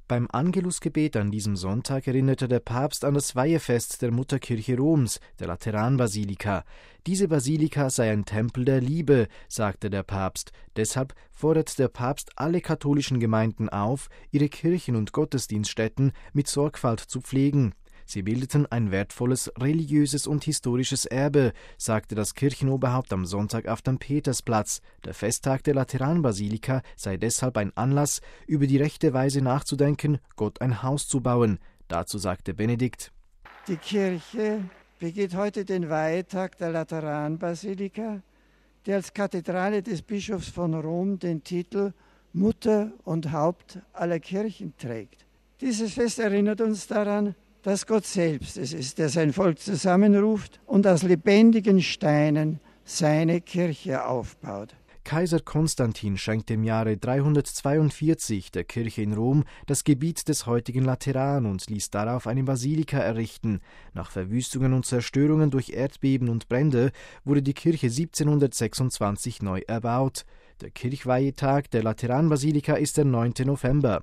Beim Angelusgebet an diesem Sonntag erinnerte der Papst an das Weihefest der Mutterkirche Roms, der Lateranbasilika. Diese Basilika sei ein Tempel der Liebe, sagte der Papst. Deshalb fordert der Papst alle katholischen Gemeinden auf, ihre Kirchen und Gottesdienststätten mit Sorgfalt zu pflegen. Sie bildeten ein wertvolles religiöses und historisches Erbe, sagte das Kirchenoberhaupt am Sonntag auf dem Petersplatz. Der Festtag der Lateranbasilika sei deshalb ein Anlass, über die rechte Weise nachzudenken, Gott ein Haus zu bauen. Dazu sagte Benedikt: Die Kirche begeht heute den Weihtag der Lateranbasilika, der als Kathedrale des Bischofs von Rom den Titel Mutter und Haupt aller Kirchen trägt. Dieses Fest erinnert uns daran, dass Gott selbst es ist, der sein Volk zusammenruft und aus lebendigen Steinen seine Kirche aufbaut. Kaiser Konstantin schenkte im Jahre 342 der Kirche in Rom das Gebiet des heutigen Lateran und ließ darauf eine Basilika errichten. Nach Verwüstungen und Zerstörungen durch Erdbeben und Brände wurde die Kirche 1726 neu erbaut. Der Kirchweihetag der Lateranbasilika ist der 9. November.